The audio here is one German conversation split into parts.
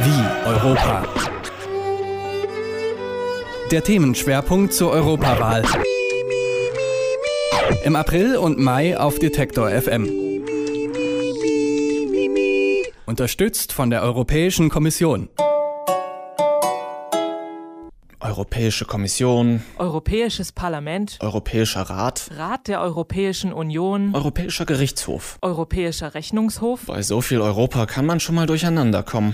Wie Europa? Der Themenschwerpunkt zur Europawahl. Im April und Mai auf Detektor FM. Unterstützt von der Europäischen Kommission. Europäische Kommission, Europäisches Parlament, Europäischer Rat, Rat der Europäischen Union, Europäischer Gerichtshof. Europäischer Rechnungshof. Bei so viel Europa kann man schon mal durcheinander kommen.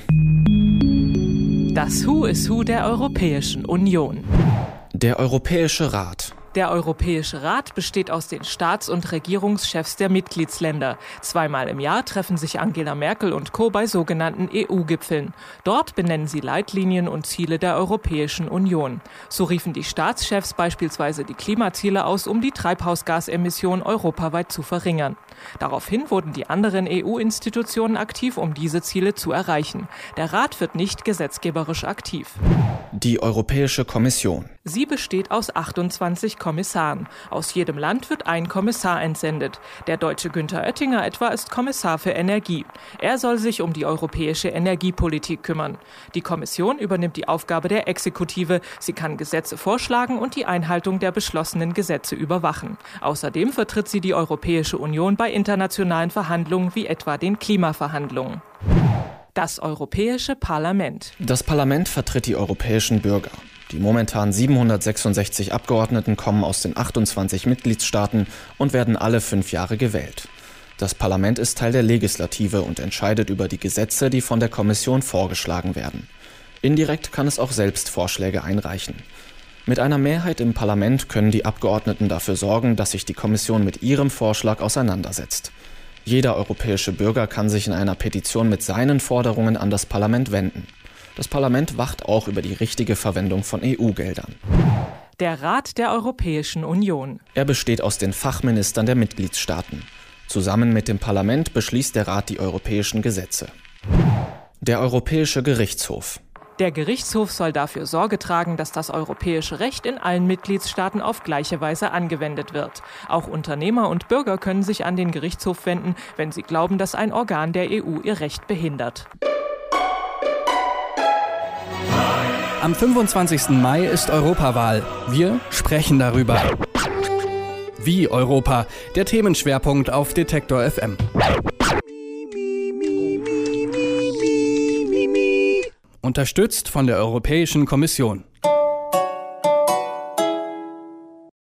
Das Who is Who der Europäischen Union. Der Europäische Rat. Der Europäische Rat besteht aus den Staats- und Regierungschefs der Mitgliedsländer. Zweimal im Jahr treffen sich Angela Merkel und Co. bei sogenannten EU-Gipfeln. Dort benennen sie Leitlinien und Ziele der Europäischen Union. So riefen die Staatschefs beispielsweise die Klimaziele aus, um die Treibhausgasemissionen europaweit zu verringern. Daraufhin wurden die anderen EU-Institutionen aktiv, um diese Ziele zu erreichen. Der Rat wird nicht gesetzgeberisch aktiv. Die Europäische Kommission. Sie besteht aus 28 Kommissaren. Aus jedem Land wird ein Kommissar entsendet. Der deutsche Günther Oettinger etwa ist Kommissar für Energie. Er soll sich um die europäische Energiepolitik kümmern. Die Kommission übernimmt die Aufgabe der Exekutive. Sie kann Gesetze vorschlagen und die Einhaltung der beschlossenen Gesetze überwachen. Außerdem vertritt sie die Europäische Union bei internationalen Verhandlungen wie etwa den Klimaverhandlungen. Das Europäische Parlament. Das Parlament vertritt die europäischen Bürger. Die momentan 766 Abgeordneten kommen aus den 28 Mitgliedstaaten und werden alle 5 Jahre gewählt. Das Parlament ist Teil der Legislative und entscheidet über die Gesetze, die von der Kommission vorgeschlagen werden. Indirekt kann es auch selbst Vorschläge einreichen. Mit einer Mehrheit im Parlament können die Abgeordneten dafür sorgen, dass sich die Kommission mit ihrem Vorschlag auseinandersetzt. Jeder europäische Bürger kann sich in einer Petition mit seinen Forderungen an das Parlament wenden. Das Parlament wacht auch über die richtige Verwendung von EU-Geldern. Der Rat der Europäischen Union. Er besteht aus den Fachministern der Mitgliedstaaten. Zusammen mit dem Parlament beschließt der Rat die europäischen Gesetze. Der Europäische Gerichtshof. Der Gerichtshof soll dafür Sorge tragen, dass das europäische Recht in allen Mitgliedstaaten auf gleiche Weise angewendet wird. Auch Unternehmer und Bürger können sich an den Gerichtshof wenden, wenn sie glauben, dass ein Organ der EU ihr Recht behindert. Am 25. Mai ist Europawahl. Wir sprechen darüber. Wie Europa? Der Themenschwerpunkt auf Detektor FM. Unterstützt von der Europäischen Kommission.